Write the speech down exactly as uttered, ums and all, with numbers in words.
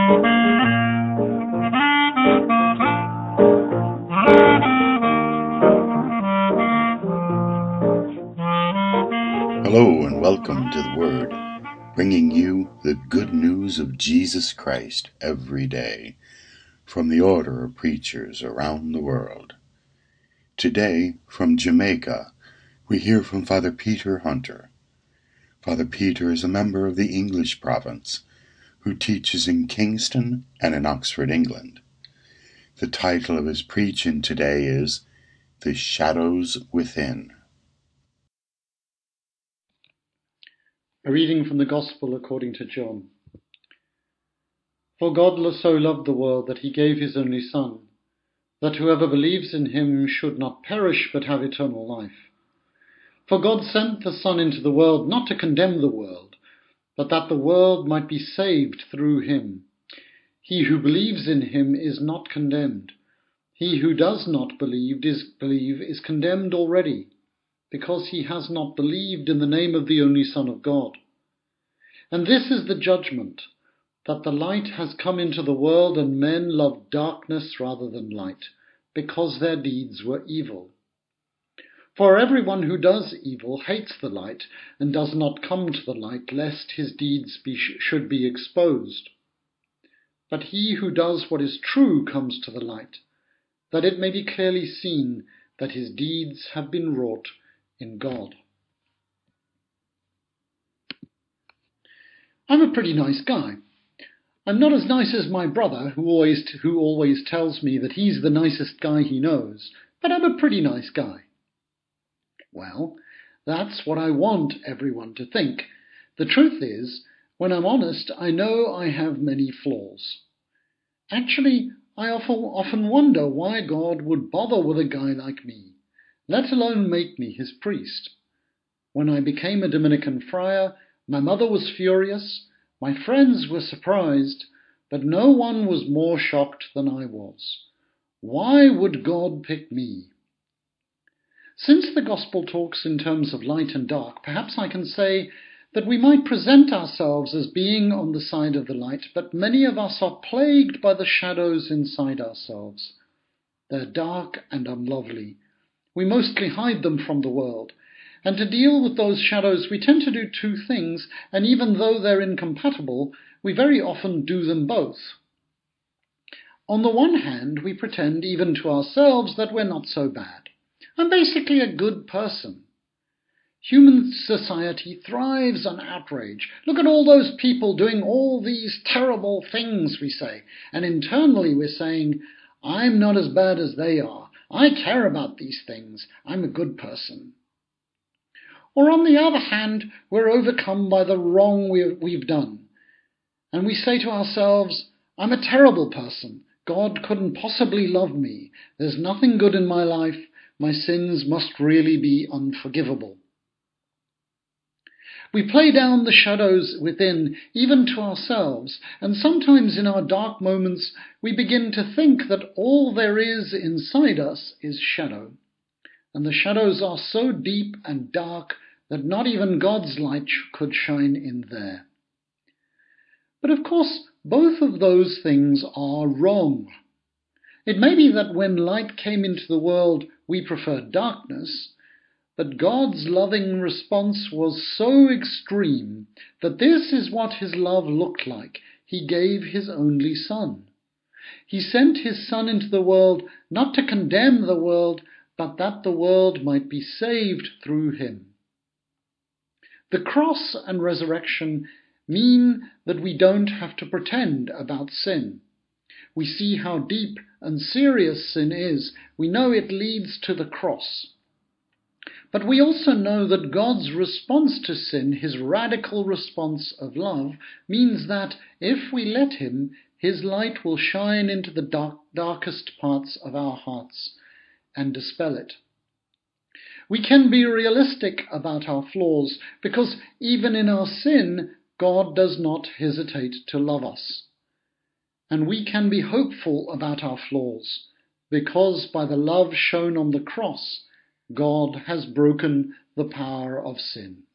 Hello and welcome to the Word, bringing you the good news of Jesus Christ every day from the order of preachers around the world. Today, from Jamaica, we hear from Father Peter Hunter. Father Peter is a member of the English province who teaches in Kingston and in Oxford, England. The title of his preaching today is The Shadows Within. A reading from the Gospel according to John. For God so loved the world that he gave his only Son, that whoever believes in him should not perish but have eternal life. For God sent the Son into the world not to condemn the world, but that the world might be saved through him. He who believes in him is not condemned. He who does not believe is, believe is condemned already, because he has not believed in the name of the only Son of God. And this is the judgment, that the light has come into the world, and men loved darkness rather than light, because their deeds were evil. For everyone who does evil hates the light, and does not come to the light, lest his deeds be, should be exposed. But he who does what is true comes to the light, that it may be clearly seen that his deeds have been wrought in God. I'm a pretty nice guy. I'm not as nice as my brother, who always who always tells me that he's the nicest guy he knows, but I'm a pretty nice guy. Well, that's what I want everyone to think. The truth is, when I'm honest, I know I have many flaws. Actually, I often, often wonder why God would bother with a guy like me, let alone make me his priest. When I became a Dominican friar, my mother was furious, my friends were surprised, but no one was more shocked than I was. Why would God pick me? Since the Gospel talks in terms of light and dark, perhaps I can say that we might present ourselves as being on the side of the light, but many of us are plagued by the shadows inside ourselves. They're dark and unlovely. We mostly hide them from the world. And to deal with those shadows, we tend to do two things, and even though they're incompatible, we very often do them both. On the one hand, we pretend even to ourselves that we're not so bad. I'm basically a good person. Human society thrives on outrage. Look at all those people doing all these terrible things, we say. And internally we're saying, I'm not as bad as they are. I care about these things. I'm a good person. Or on the other hand, we're overcome by the wrong we've done. And we say to ourselves, I'm a terrible person. God couldn't possibly love me. There's nothing good in my life. My sins must really be unforgivable. We play down the shadows within, even to ourselves, and sometimes in our dark moments we begin to think that all there is inside us is shadow. And the shadows are so deep and dark that not even God's light could shine in there. But of course, both of those things are wrong. It may be that when light came into the world, we preferred darkness, but God's loving response was so extreme that this is what his love looked like. He gave his only Son. He sent his Son into the world not to condemn the world, but that the world might be saved through him. The cross and resurrection mean that we don't have to pretend about sin. We see how deep and serious sin is. We know it leads to the cross. But we also know that God's response to sin, his radical response of love, means that if we let him, his light will shine into the dark, darkest parts of our hearts and dispel it. We can be realistic about our flaws, because even in our sin, God does not hesitate to love us. And we can be hopeful about our flaws, because by the love shown on the cross, God has broken the power of sin.